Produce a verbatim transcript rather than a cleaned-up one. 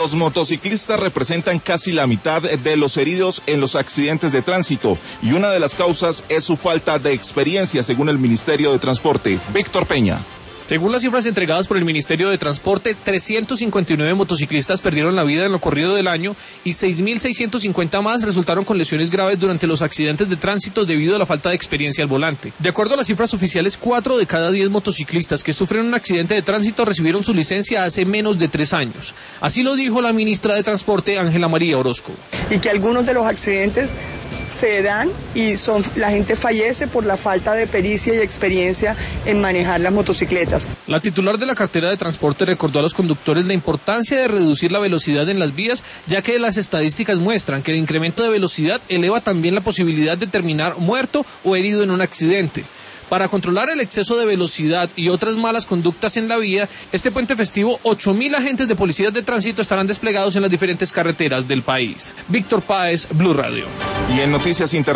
Los motociclistas representan casi la mitad de los heridos en los accidentes de tránsito y una de las causas es su falta de experiencia, según el Ministerio de Transporte. Víctor Peña. Según las cifras entregadas por el Ministerio de Transporte, trescientos cincuenta y nueve motociclistas perdieron la vida en lo corrido del año y seis mil seiscientos cincuenta más resultaron con lesiones graves durante los accidentes de tránsito debido a la falta de experiencia al volante. De acuerdo a las cifras oficiales, cuatro de cada diez motociclistas que sufren un accidente de tránsito recibieron su licencia hace menos de tres años. Así lo dijo la ministra de Transporte, Ángela María Orozco. Y que algunos de los accidentes se dan y son, la gente fallece por la falta de pericia y experiencia en manejar las motocicletas. La titular de la cartera de transporte recordó a los conductores la importancia de reducir la velocidad en las vías, ya que las estadísticas muestran que el incremento de velocidad eleva también la posibilidad de terminar muerto o herido en un accidente. Para controlar el exceso de velocidad y otras malas conductas en la vía, este puente festivo, ocho mil agentes de policías de tránsito estarán desplegados en las diferentes carreteras del país. Víctor Páez, Blue Radio. Y en Noticias Inter